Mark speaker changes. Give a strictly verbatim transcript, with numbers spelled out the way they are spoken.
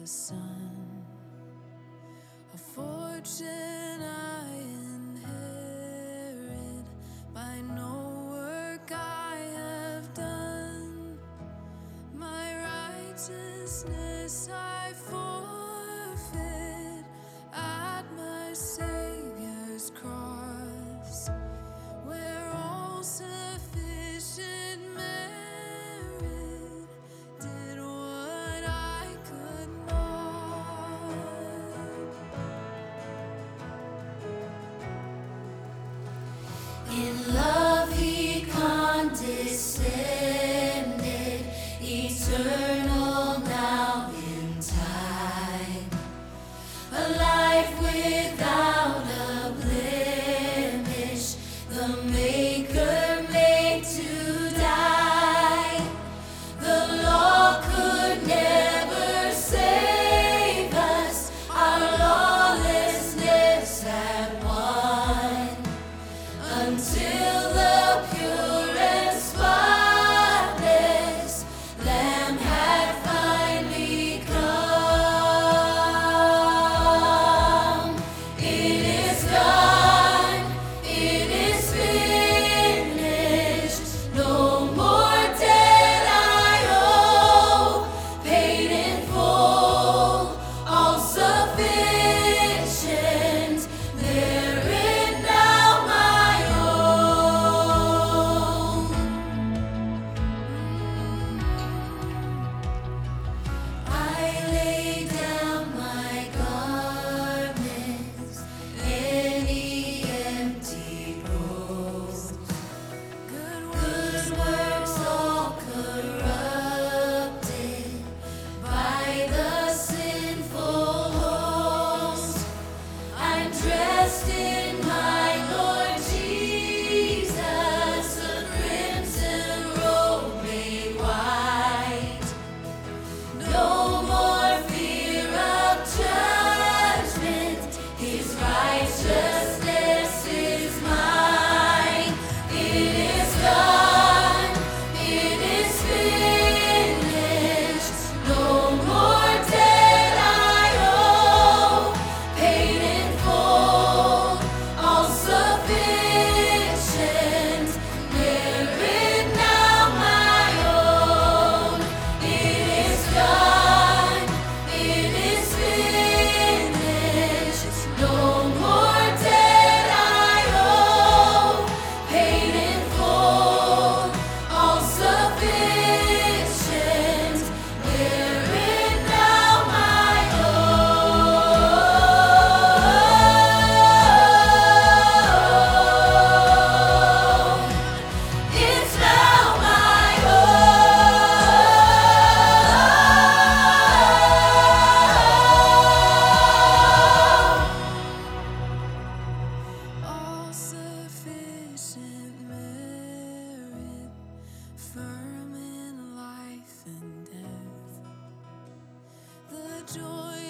Speaker 1: the sun, a fortune I inherit by no work I have done. My righteousness I forfeit at my Savior's cross, where all sufficient merit did what I could not. In love he condescended, eternal now in time, a life without a blemish, the Maker made to die. The law could never save us, our lawlessness had won, until the pure and spotless Lamb had finally come. It is done, it is finished, no more debt I owe, paid in full, all sufficient, therein now my own. I lay down my garments, any empty roles, good works all corrupted by the sinful host. I'm dressed in my Lord Jesus, a crimson robe made white. No more fear of judgment, his righteousness is mine. It is done, it is finished, no more debt I owe, paid in full, all sufficient, therein now my own. It is done, it is finished, no more debt I owe, paid in full, all sufficient, therein now my own. It's now my own. All sufficient merit, firm in life and death, the joy